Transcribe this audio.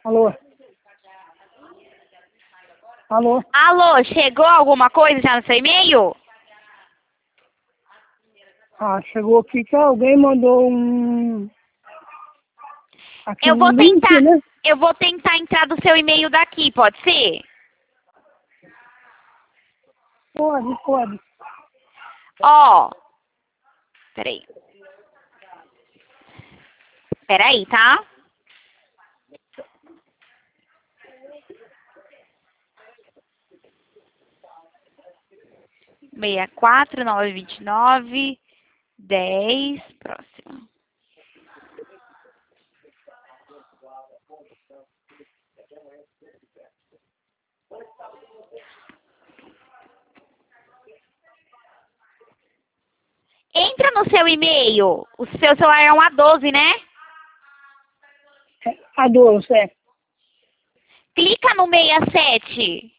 Alô? Alô? Alô, chegou alguma coisa já no seu e-mail? Ah, chegou aqui que alguém mandou um... Aqui Eu um vou link, tentar, né? eu vou tentar entrar do seu e-mail daqui, pode ser? Pode. Ó, peraí. Peraí, tá? Meia quatro, 929, 10, próximo. Entra no seu e-mail. O seu celular é um A12, né? A 12, é. Clica no 67.